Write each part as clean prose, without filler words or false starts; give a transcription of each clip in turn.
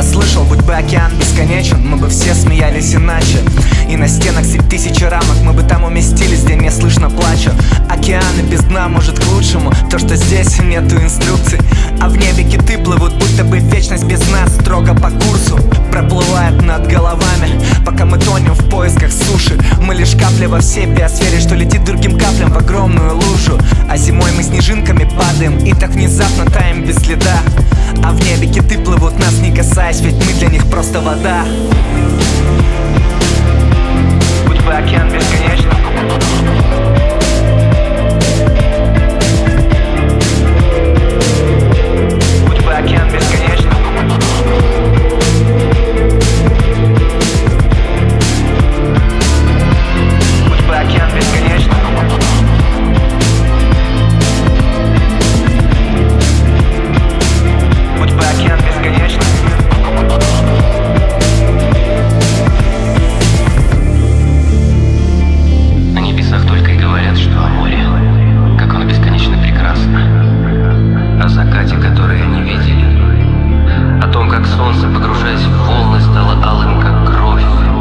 слышал, будь бы океан бесконечен, мы бы все смеялись иначе. И на стенах средь тысячи рамок мы бы там уместились, где не слышно плача. Океаны без дна, может, к лучшему то, что здесь нету инструкций. А в небе киты плывут, будто бы вечность без нас, строго по курсу проплывает над головами, пока мы тонем в поисках суши. Мы лишь капли во всей биосфере, что летит другим каплям в огромную лужу. А зимой мы снежинками падаем и так внезапно таем без следа. А в небе киты плывут, нас не касаясь, ведь мы для них просто вода. Будь бы океан бесконечен, будь бы океан бесконечен, будь бы океан бесконечен, будь бы океан бесконечен. На небесах только и говорят, что о море, как оно бесконечно прекрасно. О закате, который они видели. О том, как солнце, погружаясь в волны, стало алым, как кровь.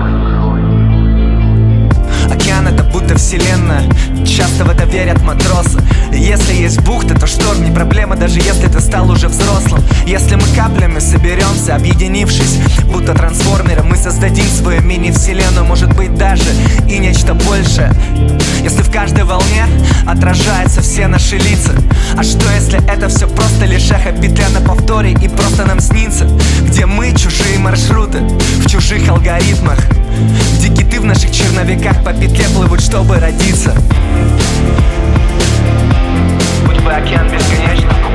Океан — это будто вселенная, часто в это верят матросы. Если есть бухта, то шторм не проблема, даже если ты стал уже взрослым. Если мы каплями соберемся, объединившись, будто трансформеры, мы создадим свою мини-вселенную, может быть даже и нечто большее. Если в каждой волне отражаются все наши лица. А что если это все просто лишь эхо, петля на повторе и просто нам снится? Где мы чужие маршруты, в чужих алгоритмах, где киты в наших черновиках по петле плывут, чтобы родиться. Будь бы океан бесконечен,